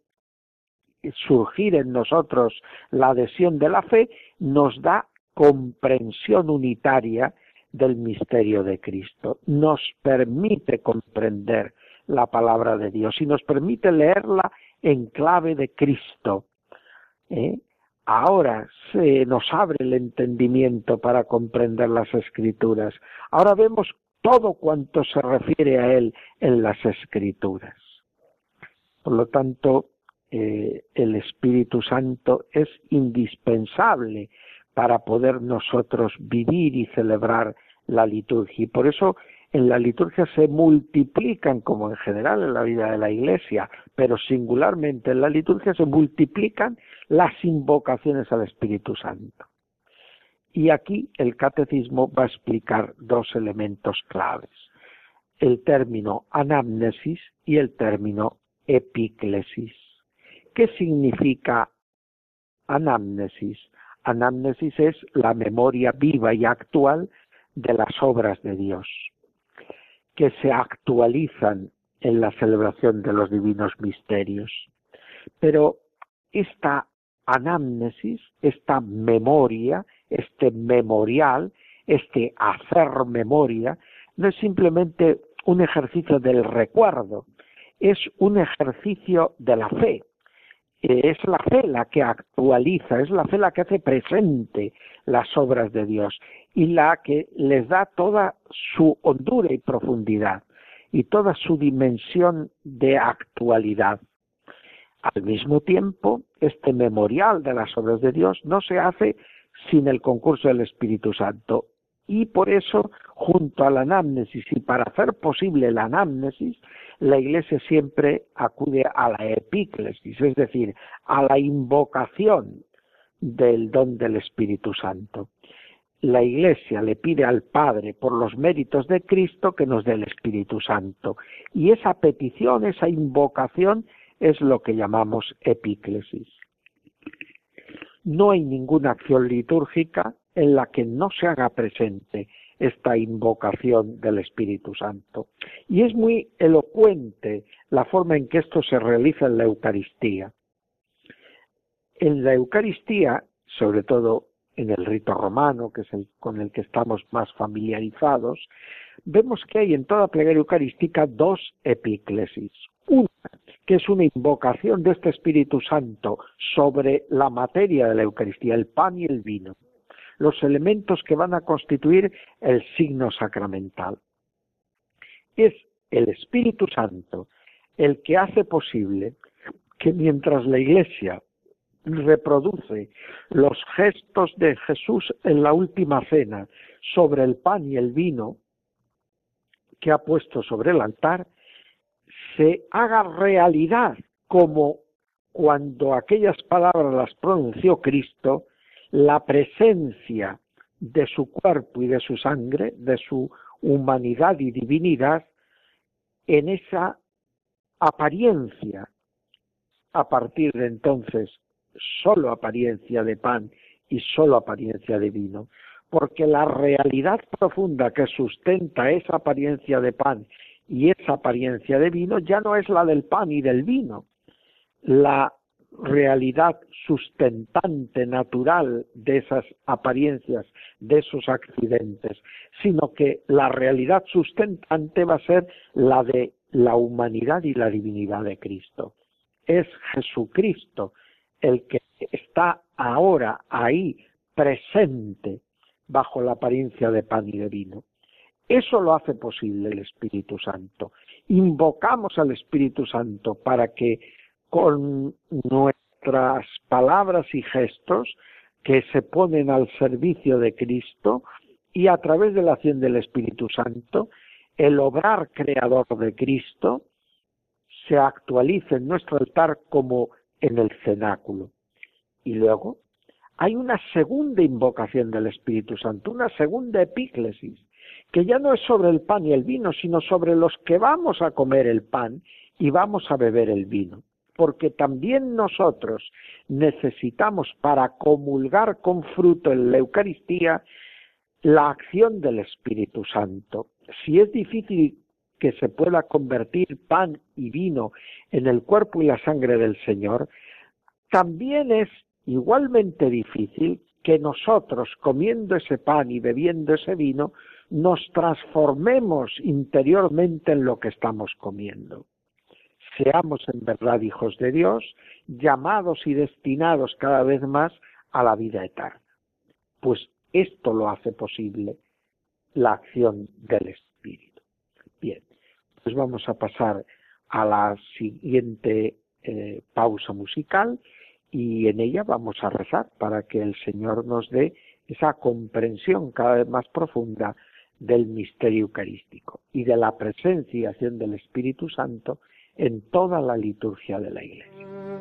surgir en nosotros la adhesión de la fe, nos da comprensión unitaria del misterio de Cristo. Nos permite comprender la palabra de Dios y nos permite leerla en clave de Cristo. ¿Eh? Ahora se nos abre el entendimiento para comprender las Escrituras. Ahora vemos todo cuanto se refiere a Él en las Escrituras. Por lo tanto, eh, el Espíritu Santo es indispensable para poder nosotros vivir y celebrar la liturgia. Y por eso en la liturgia se multiplican, como en general en la vida de la Iglesia, pero singularmente en la liturgia se multiplican las invocaciones al Espíritu Santo. Y aquí el Catecismo va a explicar dos elementos claves: el término anamnesis y el término epíclesis. ¿Qué significa anamnesis? Anamnesis es la memoria viva y actual de las obras de Dios, que se actualizan en la celebración de los divinos misterios. Pero esta anamnesis, esta memoria, este memorial, este hacer memoria, no es simplemente un ejercicio del recuerdo, es un ejercicio de la fe. Es la fe la que actualiza, es la fe la que hace presente las obras de Dios y la que les da toda su hondura y profundidad y toda su dimensión de actualidad. Al mismo tiempo, este memorial de las obras de Dios no se hace sin el concurso del Espíritu Santo. Y por eso, junto a la anamnesis, y para hacer posible la anamnesis, la Iglesia siempre acude a la epíclesis, es decir, a la invocación del don del Espíritu Santo. La Iglesia le pide al Padre, por los méritos de Cristo, que nos dé el Espíritu Santo. Y esa petición, esa invocación, es lo que llamamos epíclesis. No hay ninguna acción litúrgica en la que no se haga presente esta invocación del Espíritu Santo. Y es muy elocuente la forma en que esto se realiza en la Eucaristía. En la Eucaristía, sobre todo en el rito romano, que es el con el que estamos más familiarizados, vemos que hay en toda plegaria eucarística dos epíclesis. Una, que es una invocación de este Espíritu Santo sobre la materia de la Eucaristía, el pan y el vino, los elementos que van a constituir el signo sacramental. Es el Espíritu Santo el que hace posible que mientras la Iglesia reproduce los gestos de Jesús en la última cena sobre el pan y el vino que ha puesto sobre el altar, se haga realidad como cuando aquellas palabras las pronunció Cristo, la presencia de su cuerpo y de su sangre, de su humanidad y divinidad, en esa apariencia, a partir de entonces, solo apariencia de pan y solo apariencia de vino, porque la realidad profunda que sustenta esa apariencia de pan y esa apariencia de vino ya no es la del pan y del vino. La realidad sustentante, natural de esas apariencias, de esos accidentes, sino que la realidad sustentante va a ser la de la humanidad y la divinidad de Cristo. Es Jesucristo el que está ahora ahí presente bajo la apariencia de pan y de vino. Eso lo hace posible el Espíritu Santo. Invocamos al Espíritu Santo para que con nuestras palabras y gestos que se ponen al servicio de Cristo y a través de la acción del Espíritu Santo, el obrar creador de Cristo se actualice en nuestro altar como en el cenáculo. Y luego hay una segunda invocación del Espíritu Santo, una segunda epíclesis, que ya no es sobre el pan y el vino, sino sobre los que vamos a comer el pan y vamos a beber el vino. Porque también nosotros necesitamos para comulgar con fruto en la Eucaristía la acción del Espíritu Santo. Si es difícil que se pueda convertir pan y vino en el cuerpo y la sangre del Señor, también es igualmente difícil que nosotros, comiendo ese pan y bebiendo ese vino, nos transformemos interiormente en lo que estamos comiendo. Seamos en verdad hijos de Dios, llamados y destinados cada vez más a la vida eterna. Pues esto lo hace posible la acción del Espíritu. Bien, pues vamos a pasar a la siguiente eh, pausa musical y en ella vamos a rezar para que el Señor nos dé esa comprensión cada vez más profunda del misterio eucarístico y de la presencia y acción del Espíritu Santo en toda la liturgia de la Iglesia.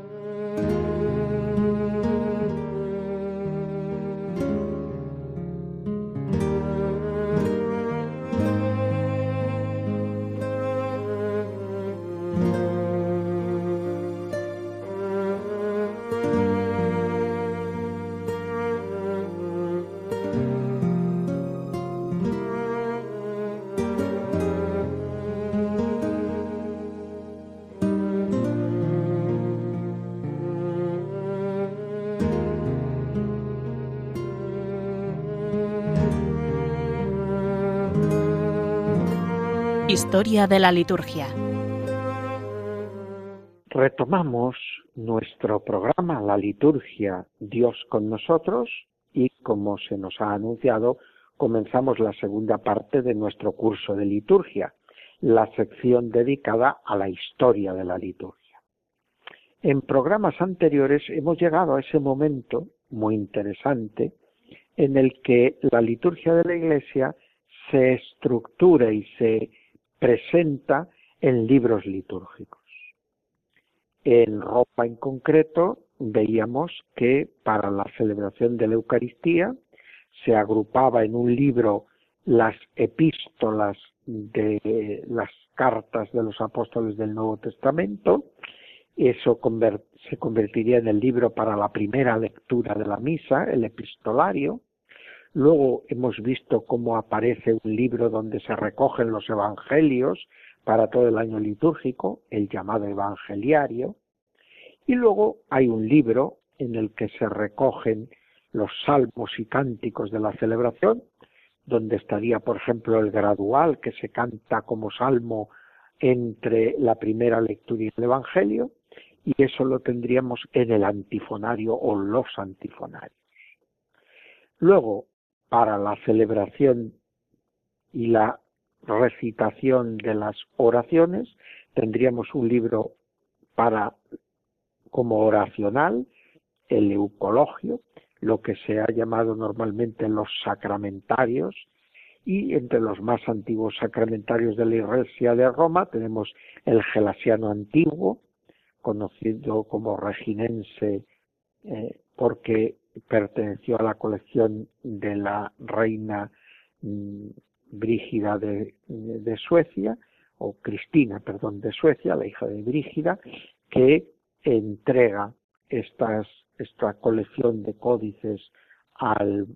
Historia de la liturgia. Retomamos nuestro programa, la liturgia, Dios con nosotros, y como se nos ha anunciado, comenzamos la segunda parte de nuestro curso de liturgia, la sección dedicada a la historia de la liturgia. En programas anteriores hemos llegado a ese momento muy interesante en el que la liturgia de la Iglesia se estructura y se presenta en libros litúrgicos. En Roma en concreto veíamos que para la celebración de la Eucaristía se agrupaba en un libro las epístolas de las cartas de los apóstoles del Nuevo Testamento. Eso convert- se convertiría en el libro para la primera lectura de la misa, el epistolario. Luego hemos visto cómo aparece un libro donde se recogen los evangelios para todo el año litúrgico, el llamado evangeliario. Y luego hay un libro en el que se recogen los salmos y cánticos de la celebración, donde estaría, por ejemplo, el gradual, que se canta como salmo entre la primera lectura y el evangelio, y eso lo tendríamos en el antifonario o los antifonarios. Luego, para la celebración y la recitación de las oraciones, tendríamos un libro para como oracional, el eucologio, lo que se ha llamado normalmente los sacramentarios, y entre los más antiguos sacramentarios de la Iglesia de Roma tenemos el gelasiano antiguo, conocido como reginense eh, porque perteneció a la colección de la reina mmm, Brígida de, de Suecia, o Cristina, perdón, de Suecia, la hija de Brígida, que entrega estas, esta colección de códices al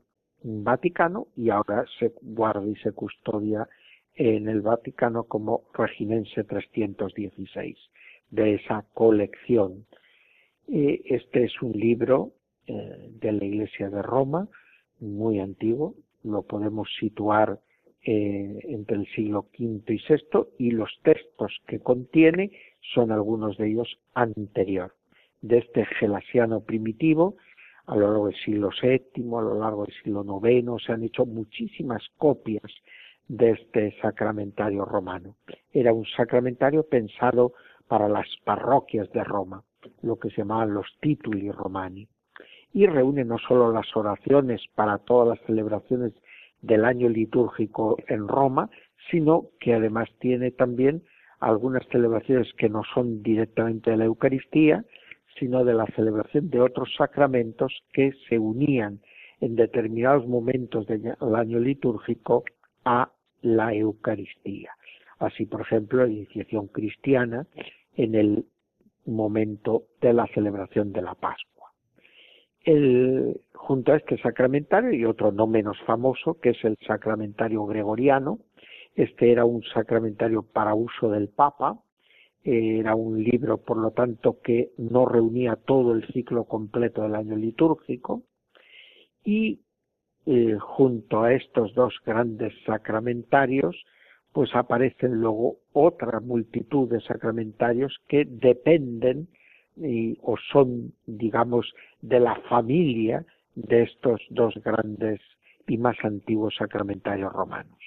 Vaticano y ahora se guarda y se custodia en el Vaticano como Reginense trescientos dieciséis, de esa colección. Este es un libro eh, de la Iglesia de Roma, muy antiguo, lo podemos situar eh, entre el siglo quinto y sexto, y los textos que contiene son algunos de ellos anterior. De este gelasiano primitivo, a lo largo del siglo séptimo, a lo largo del siglo noveno, se han hecho muchísimas copias de este sacramentario romano. Era un sacramentario pensado para las parroquias de Roma, lo que se llamaban los tituli romani, y reúne no solo las oraciones para todas las celebraciones del año litúrgico en Roma, sino que además tiene también algunas celebraciones que no son directamente de la Eucaristía, sino de la celebración de otros sacramentos que se unían en determinados momentos del año litúrgico a la Eucaristía. Así, por ejemplo, la iniciación cristiana en el momento de la celebración de la Pascua. El, junto a este sacramentario, y otro no menos famoso, que es el sacramentario gregoriano, este era un sacramentario para uso del Papa, era un libro, por lo tanto, que no reunía todo el ciclo completo del año litúrgico, y eh, junto a estos dos grandes sacramentarios, pues aparecen luego otra multitud de sacramentarios que dependen y, o son, digamos, de la familia de estos dos grandes y más antiguos sacramentarios romanos.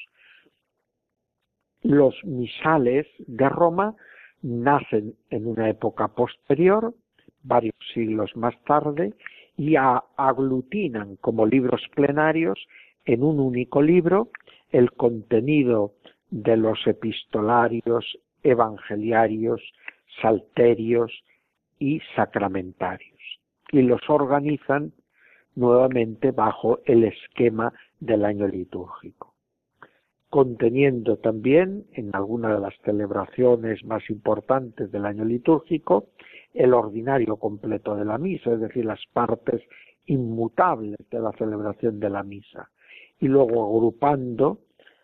Los misales de Roma nacen en una época posterior, varios siglos más tarde, y a, aglutinan como libros plenarios en un único libro el contenido de los epistolarios, evangeliarios, salterios y sacramentarios, y los organizan nuevamente bajo el esquema del año litúrgico, conteniendo también en alguna de las celebraciones más importantes del año litúrgico el ordinario completo de la misa, es decir, las partes inmutables de la celebración de la misa, y luego agrupando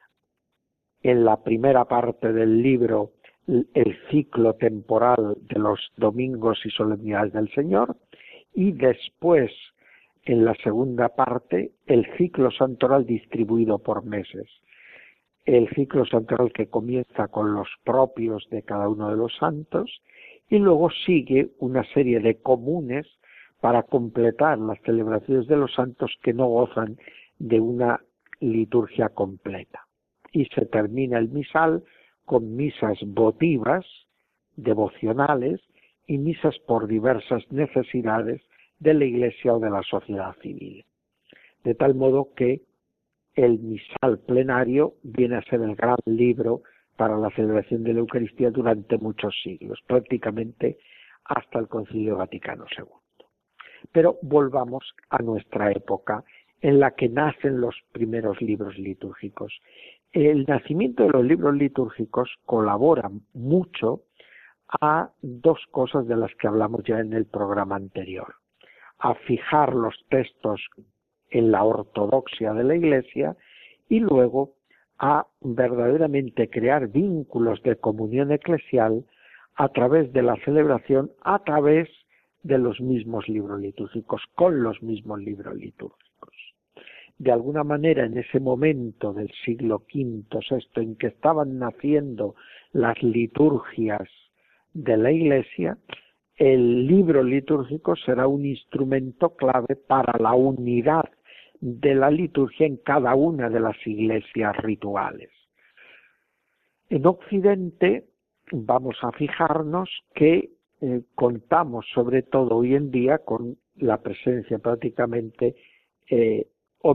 en la primera parte del libro el ciclo temporal de los domingos y solemnidades del Señor, y después en la segunda parte el ciclo santoral distribuido por meses. El ciclo santoral que comienza con los propios de cada uno de los santos y luego sigue una serie de comunes para completar las celebraciones de los santos que no gozan de una liturgia completa. Y se termina el misal con misas votivas, devocionales y misas por diversas necesidades de la Iglesia o de la sociedad civil. De tal modo que el misal plenario viene a ser el gran libro para la celebración de la Eucaristía durante muchos siglos, prácticamente hasta el Concilio Vaticano segundo. Pero volvamos a nuestra época en la que nacen los primeros libros litúrgicos. El nacimiento de los libros litúrgicos colabora mucho a dos cosas de las que hablamos ya en el programa anterior: a fijar los textos en la ortodoxia de la Iglesia y luego a verdaderamente crear vínculos de comunión eclesial a través de la celebración, a través de los mismos libros litúrgicos, con los mismos libros litúrgicos. De alguna manera, en ese momento del siglo quinto, sexto, en que estaban naciendo las liturgias de la Iglesia, el libro litúrgico será un instrumento clave para la unidad de la liturgia en cada una de las iglesias rituales. En Occidente vamos a fijarnos que eh, contamos sobre todo hoy en día con la presencia prácticamente eh,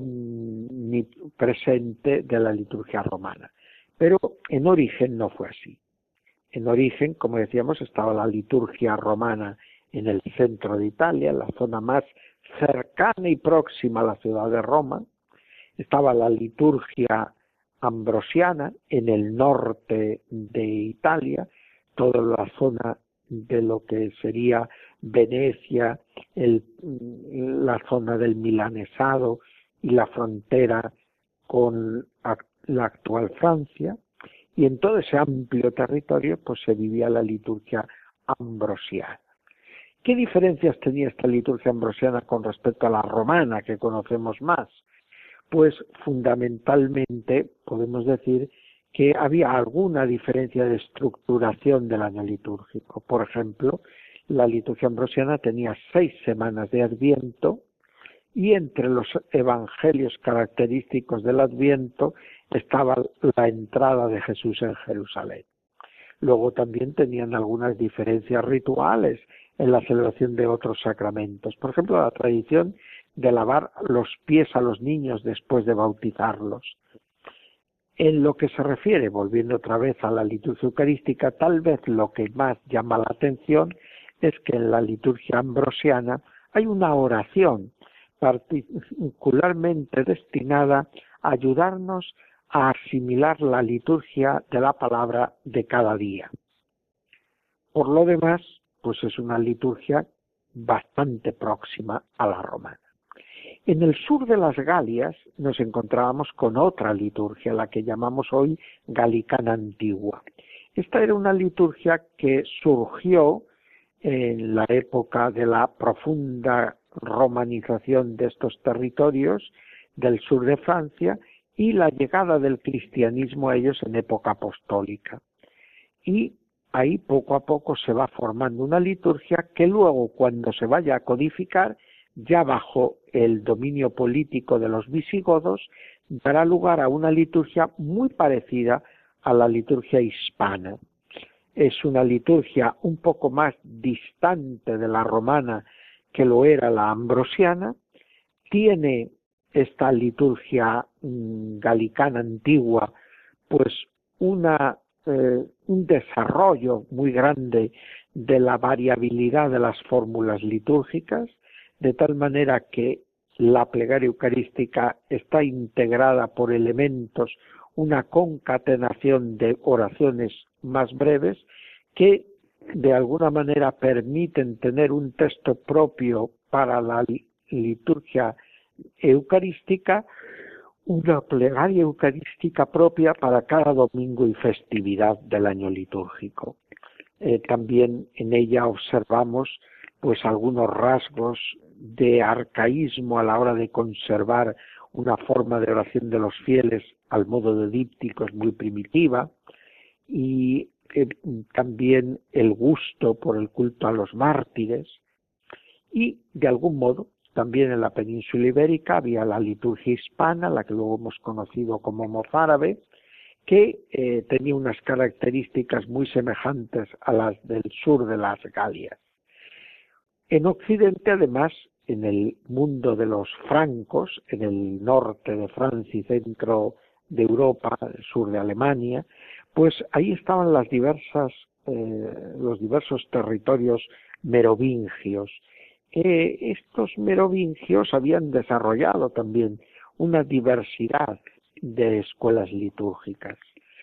omnipresente de la liturgia romana, pero en origen no fue así. En origen, como decíamos, estaba la liturgia romana en el centro de Italia, en la zona más cercana y próxima a la ciudad de Roma. Estaba la liturgia ambrosiana en el norte de Italia, toda la zona de lo que sería Venecia, el, la zona del milanesado y la frontera con la actual Francia, y en todo ese amplio territorio pues se vivía la liturgia ambrosiana. ¿Qué diferencias tenía esta liturgia ambrosiana con respecto a la romana que conocemos más? Pues fundamentalmente podemos decir que había alguna diferencia de estructuración del año litúrgico. Por ejemplo, la liturgia ambrosiana tenía seis semanas de Adviento, y entre los evangelios característicos del Adviento estaba la entrada de Jesús en Jerusalén. Luego también tenían algunas diferencias rituales en la celebración de otros sacramentos. Por ejemplo, la tradición de lavar los pies a los niños después de bautizarlos. En lo que se refiere, volviendo otra vez a la liturgia eucarística, tal vez lo que más llama la atención es que en la liturgia ambrosiana hay una oración particularmente destinada a ayudarnos a asimilar la liturgia de la palabra de cada día. Por lo demás, pues es una liturgia bastante próxima a la romana. En el sur de las Galias nos encontrábamos con otra liturgia, la que llamamos hoy Galicana Antigua. Esta era una liturgia que surgió en la época de la profunda romanización de estos territorios del sur de Francia y la llegada del cristianismo a ellos en época apostólica. Y ahí poco a poco se va formando una liturgia que luego, cuando se vaya a codificar, ya bajo el dominio político de los visigodos, dará lugar a una liturgia muy parecida a la liturgia hispana. Es una liturgia un poco más distante de la romana que lo era la ambrosiana. Tiene esta liturgia mmm, galicana antigua pues una, eh, un desarrollo muy grande de la variabilidad de las fórmulas litúrgicas, de tal manera que la plegaria eucarística está integrada por elementos, una concatenación de oraciones más breves que de alguna manera permiten tener un texto propio para la liturgia eucarística, una plegaria eucarística propia para cada domingo y festividad del año litúrgico. Eh, también en ella observamos pues algunos rasgos de arcaísmo a la hora de conservar una forma de oración de los fieles al modo de dípticos muy primitiva, y eh, también el gusto por el culto a los mártires, y de algún modo también en la península ibérica había la liturgia hispana, la que luego hemos conocido como mozárabe, que eh, tenía unas características muy semejantes a las del sur de las Galias. En Occidente, además, en el mundo de los francos, en el norte de Francia y centro de Europa, el sur de Alemania, pues ahí estaban las diversas, eh, los diversos territorios merovingios. Eh, estos merovingios habían desarrollado también una diversidad de escuelas litúrgicas.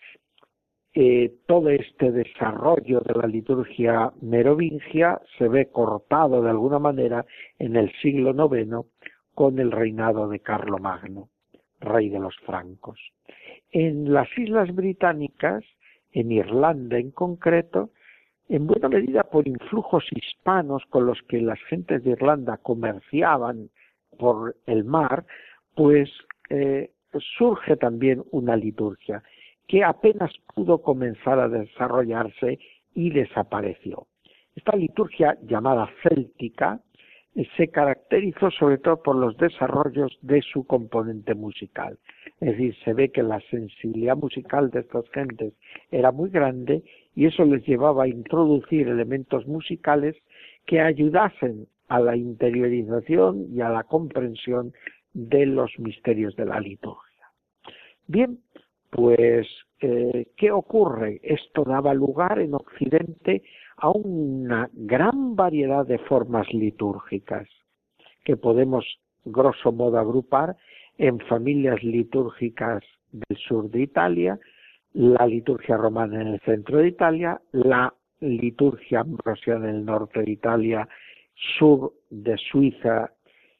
Eh, todo este desarrollo de la liturgia merovingia se ve cortado de alguna manera en el siglo noveno con el reinado de Carlomagno, rey de los francos. En las Islas Británicas, en Irlanda en concreto, en buena medida por influjos hispanos con los que las gentes de Irlanda comerciaban por el mar, pues eh, surge también una liturgia que apenas pudo comenzar a desarrollarse y desapareció. Esta liturgia llamada céltica se caracterizó sobre todo por los desarrollos de su componente musical. Es decir, se ve que la sensibilidad musical de estas gentes era muy grande y eso les llevaba a introducir elementos musicales que ayudasen a la interiorización y a la comprensión de los misterios de la liturgia. Bien, pues, eh, ¿qué ocurre? Esto daba lugar en Occidente a una gran variedad de formas litúrgicas que podemos, grosso modo, agrupar en familias litúrgicas del sur de Italia, la liturgia romana en el centro de Italia, la liturgia ambrosiana en el norte de Italia, sur de Suiza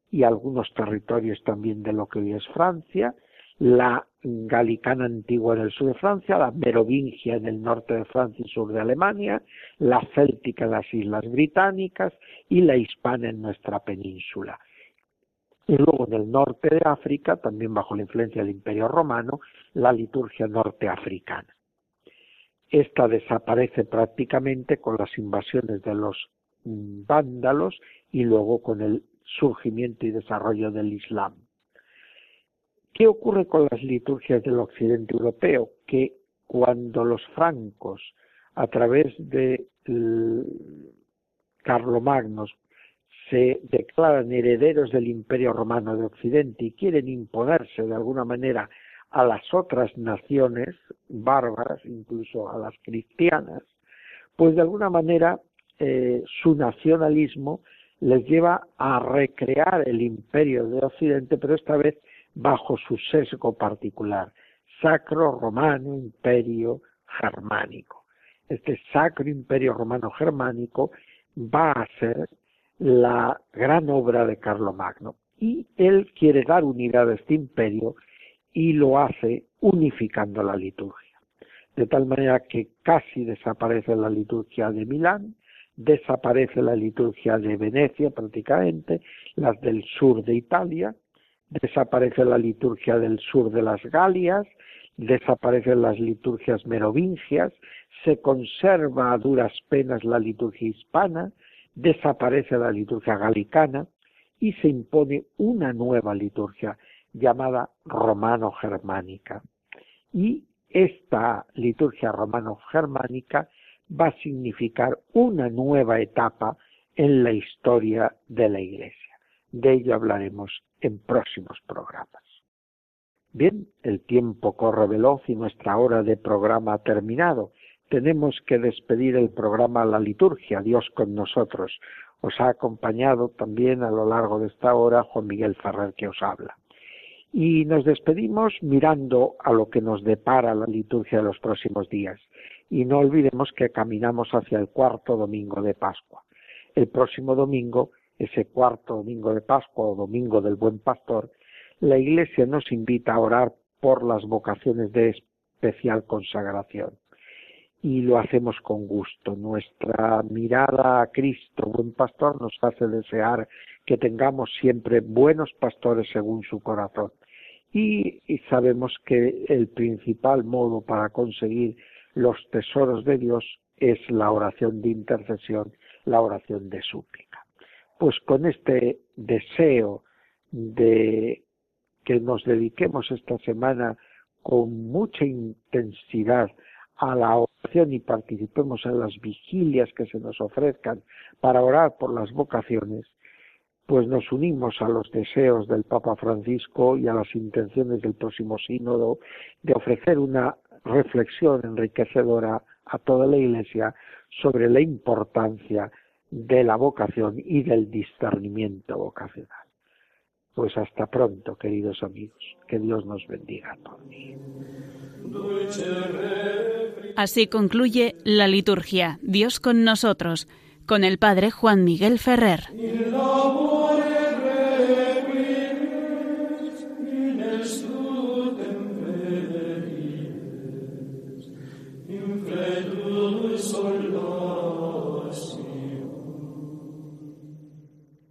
y algunos territorios también de lo que hoy es Francia, la galicana antigua en el sur de Francia, la merovingia en el norte de Francia y sur de Alemania, la céltica en las islas británicas y la hispana en nuestra península. Y luego en el norte de África, también bajo la influencia del Imperio Romano, la liturgia norteafricana. Esta desaparece prácticamente con las invasiones de los vándalos y luego con el surgimiento y desarrollo del Islam. ¿Qué ocurre con las liturgias del occidente europeo? Que cuando los francos, a través de Carlomagnos, se declaran herederos del Imperio Romano de Occidente y quieren imponerse de alguna manera a las otras naciones bárbaras, incluso a las cristianas, pues de alguna manera eh, su nacionalismo les lleva a recrear el Imperio de Occidente, pero esta vez bajo su sesgo particular, Sacro Romano Imperio Germánico. Este Sacro Imperio Romano Germánico va a ser la gran obra de Carlomagno, y él quiere dar unidad a este imperio y lo hace unificando la liturgia, de tal manera que casi desaparece la liturgia de Milán, desaparece la liturgia de Venecia prácticamente, las del sur de Italia, desaparece la liturgia del sur de las Galias, desaparecen las liturgias merovingias, se conserva a duras penas la liturgia hispana, desaparece la liturgia galicana y se impone una nueva liturgia llamada romano-germánica. Y esta liturgia romano-germánica va a significar una nueva etapa en la historia de la Iglesia. De ello hablaremos en próximos programas. Bien, el tiempo corre veloz y nuestra hora de programa ha terminado. Tenemos que despedir el programa La Liturgia, Dios con nosotros. Os ha acompañado también a lo largo de esta hora Juan Miguel Ferrer, que os habla. Y nos despedimos mirando a lo que nos depara la liturgia de los próximos días. Y no olvidemos que caminamos hacia el cuarto domingo de Pascua. El próximo domingo, ese cuarto domingo de Pascua o domingo del Buen Pastor, la Iglesia nos invita a orar por las vocaciones de especial consagración. Y lo hacemos con gusto. Nuestra mirada a Cristo, buen pastor, nos hace desear que tengamos siempre buenos pastores según su corazón. Y, y sabemos que el principal modo para conseguir los tesoros de Dios es la oración de intercesión, la oración de súplica. Pues con este deseo de que nos dediquemos esta semana con mucha intensidad a la oración y participemos en las vigilias que se nos ofrezcan para orar por las vocaciones, pues nos unimos a los deseos del Papa Francisco y a las intenciones del próximo sínodo de ofrecer una reflexión enriquecedora a toda la Iglesia sobre la importancia de la vocación y del discernimiento vocacional. Pues hasta pronto, queridos amigos. Que Dios nos bendiga a todos. Así concluye la liturgia Dios con nosotros, con el Padre Juan Miguel Ferrer.